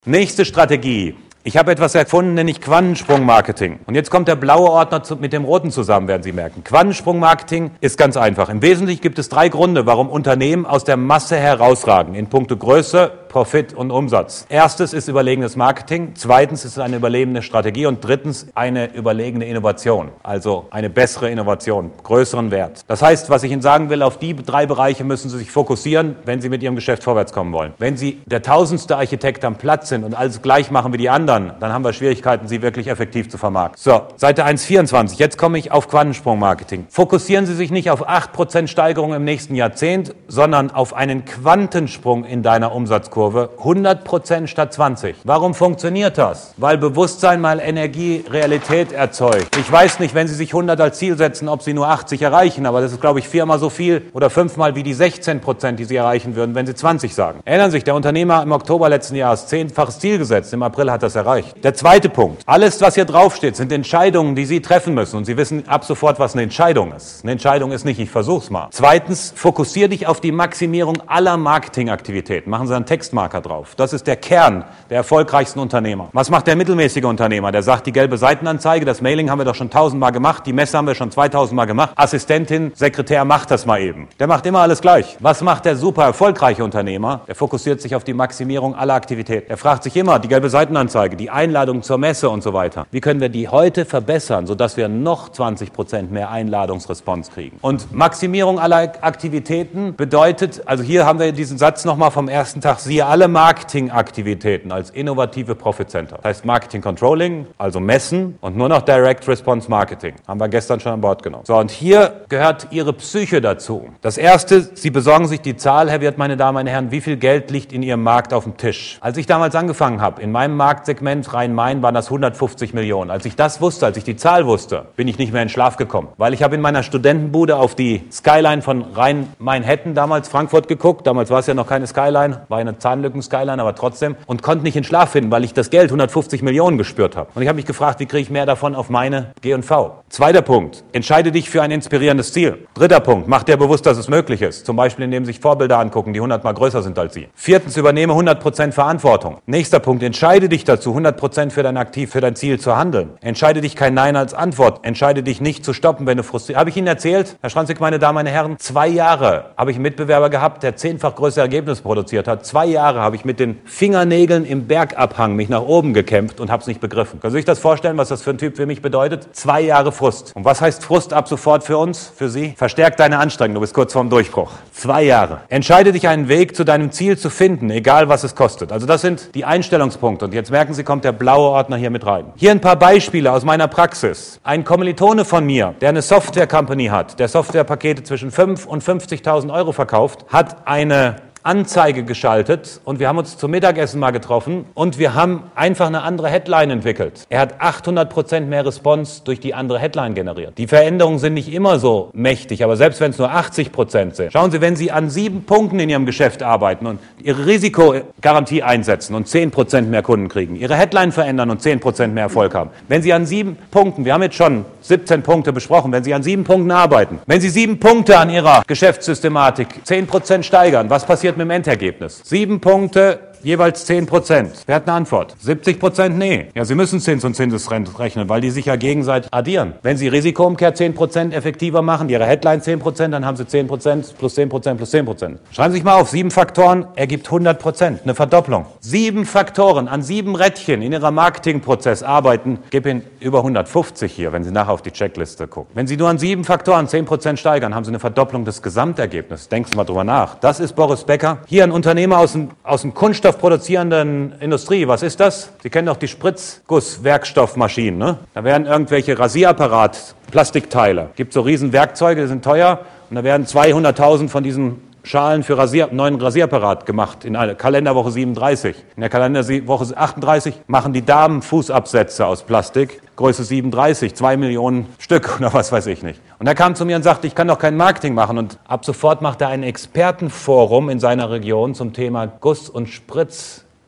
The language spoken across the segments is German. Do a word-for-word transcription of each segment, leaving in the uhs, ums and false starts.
Nächste Strategie. Ich habe etwas erfunden, nenne ich Quantensprung-Marketing. Und jetzt kommt der blaue Ordner mit dem roten zusammen, werden Sie merken. Quantensprung-Marketing ist ganz einfach. Im Wesentlichen gibt es drei Gründe, warum Unternehmen aus der Masse herausragen, in puncto Größe, Profit und Umsatz. Erstes ist überlegenes Marketing, zweitens ist es eine überlegene Strategie und drittens eine überlegene Innovation, also eine bessere Innovation, größeren Wert. Das heißt, was ich Ihnen sagen will, auf die drei Bereiche müssen Sie sich fokussieren, wenn Sie mit Ihrem Geschäft vorwärts kommen wollen. Wenn Sie der tausendste Architekt am Platz sind und alles gleich machen wie die anderen, dann haben wir Schwierigkeiten, Sie wirklich effektiv zu vermarkten. So, Seite eins vierundzwanzig, jetzt komme ich auf Quantensprung-Marketing. Fokussieren Sie sich nicht auf acht Prozent Steigerung im nächsten Jahrzehnt, sondern auf einen Quantensprung in deiner Umsatzkurve. hundert Prozent statt zwanzig. Warum funktioniert das? Weil Bewusstsein mal Energie, Realität erzeugt. Ich weiß nicht, wenn Sie sich hundert als Ziel setzen, ob Sie nur achtzig erreichen, aber das ist, glaube ich, viermal so viel oder fünfmal wie die sechzehn Prozent, die Sie erreichen würden, wenn Sie zwanzig sagen. Erinnern Sie sich, der Unternehmer im Oktober letzten Jahres zehnfaches Ziel gesetzt, im April hat das erreicht. Der zweite Punkt. Alles, was hier draufsteht, sind Entscheidungen, die Sie treffen müssen und Sie wissen ab sofort, was eine Entscheidung ist. Eine Entscheidung ist nicht, ich versuch's mal. Zweitens, fokussiere dich auf die Maximierung aller Marketingaktivitäten. Machen Sie einen Text Marker drauf. Das ist der Kern der erfolgreichsten Unternehmer. Was macht der mittelmäßige Unternehmer? Der sagt, die gelbe Seitenanzeige, das Mailing haben wir doch schon tausendmal gemacht, die Messe haben wir schon zweitausendmal gemacht, Assistentin, Sekretär macht das mal eben. Der macht immer alles gleich. Was macht der super erfolgreiche Unternehmer? Der fokussiert sich auf die Maximierung aller Aktivitäten. Er fragt sich immer, die gelbe Seitenanzeige, die Einladung zur Messe und so weiter. Wie können wir die heute verbessern, sodass wir noch zwanzig Prozent mehr Einladungsresponse kriegen? Und Maximierung aller Aktivitäten bedeutet, also hier haben wir diesen Satz nochmal vom ersten Tag, siehe alle Marketingaktivitäten als innovative Profit Center. Das heißt Marketing Controlling, also messen und nur noch Direct Response Marketing. Haben wir gestern schon an Bord genommen. So, und hier gehört Ihre Psyche dazu. Das erste, Sie besorgen sich die Zahl, Herr Wirt, meine Damen und Herren, wie viel Geld liegt in Ihrem Markt auf dem Tisch? Als ich damals angefangen habe, in meinem Marktsegment Rhein-Main waren das hundertfünfzig Millionen. Als ich das wusste, als ich die Zahl wusste, bin ich nicht mehr in Schlaf gekommen. Weil ich habe in meiner Studentenbude auf die Skyline von Rhein-Main-Hetten damals Frankfurt geguckt. Damals war es ja noch keine Skyline, war eine Zahnlücken-Skyline, aber trotzdem. Und konnte nicht in Schlaf finden, weil ich das Geld hundertfünfzig Millionen gespürt habe. Und ich habe mich gefragt, wie kriege ich mehr davon auf meine G und V? Zweiter Punkt, entscheide dich für ein inspirierendes Ziel. Dritter Punkt, mach dir bewusst, dass es möglich ist. Zum Beispiel, indem sich Vorbilder angucken, die hundertmal größer sind als Sie. Viertens, übernehme hundert Prozent Verantwortung. Nächster Punkt, entscheide dich dazu, hundert Prozent für dein Aktiv, für dein Ziel zu handeln. Entscheide dich kein Nein als Antwort. Entscheide dich nicht zu stoppen, wenn du frustriert. Habe ich Ihnen erzählt, Herr Schranzig, meine Damen, meine Herren, zwei Jahre habe ich einen Mitbewerber gehabt, der zehnfach größere Ergebnisse produziert hat. Zwei Jahre habe ich mit den Fingernägeln im Bergabhang mich nach oben gekämpft und habe es nicht begriffen. Können Sie sich das vorstellen, was das für ein Typ für mich bedeutet? Zwei Jahre Frust. Und was heißt Frust ab sofort für uns, für Sie? Verstärk deine Anstrengung, du bist kurz vorm Durchbruch. Zwei Jahre. Entscheide dich, einen Weg zu deinem Ziel zu finden, egal was es kostet. Also das sind die Einstellungspunkte. Und jetzt merken Sie, kommt der blaue Ordner hier mit rein. Hier ein paar Beispiele aus meiner Praxis. Ein Kommilitone von mir, der eine Software-Company hat, der Softwarepakete zwischen fünf und fünfzigtausend Euro verkauft, hat eine Anzeige geschaltet und wir haben uns zum Mittagessen mal getroffen und wir haben einfach eine andere Headline entwickelt. Er hat achthundert Prozent mehr Response durch die andere Headline generiert. Die Veränderungen sind nicht immer so mächtig, aber selbst wenn es nur achtzig Prozent sind. Schauen Sie, wenn Sie an sieben Punkten in Ihrem Geschäft arbeiten und Ihre Risikogarantie einsetzen und zehn Prozent mehr Kunden kriegen, Ihre Headline verändern und zehn Prozent mehr Erfolg haben. Wenn Sie an sieben Punkten, wir haben jetzt schon siebzehn Punkte besprochen, wenn Sie an sieben Punkten arbeiten, wenn Sie sieben Punkte an Ihrer Geschäftssystematik zehn Prozent steigern, was passiert mit dem Endergebnis? Sieben Punkte, jeweils zehn Prozent. Wer hat eine Antwort? siebzig Prozent? Nee. Ja, Sie müssen Zins und Zinsesrente rechnen, weil die sich ja gegenseitig addieren. Wenn Sie Risikoumkehr zehn Prozent effektiver machen, Ihre Headline zehn Prozent, dann haben Sie zehn Prozent plus zehn Prozent plus zehn Prozent. Schreiben Sie sich mal auf, sieben Faktoren ergibt hundert Prozent, eine Verdopplung. Sieben Faktoren an sieben Rädchen in Ihrem Marketingprozess arbeiten, gib Ihnen über hundertfünfzig hier, wenn Sie nachher auf die Checkliste gucken. Wenn Sie nur an sieben Faktoren zehn Prozent steigern, haben Sie eine Verdopplung des Gesamtergebnisses. Denken Sie mal drüber nach. Das ist Boris Becker. Hier ein Unternehmer aus dem, aus dem Kunststoff produzierenden Industrie. Was ist das? Sie kennen doch die Spritzgusswerkstoffmaschinen, ne? Da werden irgendwelche Rasierapparat, Plastikteile. Gibt so riesen Werkzeuge, die sind teuer und da werden zweihunderttausend von diesen Schalen für Rasier, neuen Rasierapparat gemacht in einer Kalenderwoche siebenunddreißig. In der Kalenderwoche achtunddreißig machen die Damen Fußabsätze aus Plastik, Größe siebenunddreißig, zwei Millionen Stück oder was weiß ich nicht. Und er kam zu mir und sagte, ich kann doch kein Marketing machen. Und ab sofort macht er ein Expertenforum in seiner Region zum Thema Guss- und Spritz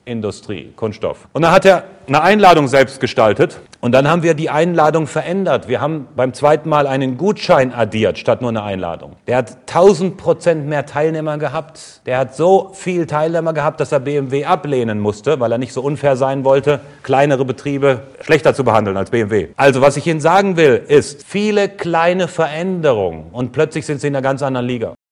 Industrie, Kunststoff. Und dann hat er eine Einladung selbst gestaltet und dann haben wir die Einladung verändert. Wir haben beim zweiten Mal einen Gutschein addiert statt nur eine Einladung. Der hat tausend Prozent mehr Teilnehmer gehabt. Der hat so viel Teilnehmer gehabt, dass er B M W ablehnen musste, weil er nicht so unfair sein wollte, kleinere Betriebe schlechter zu behandeln als B M W. Also was ich Ihnen sagen will, ist viele kleine Veränderungen und plötzlich sind Sie in einer ganz anderen Liga.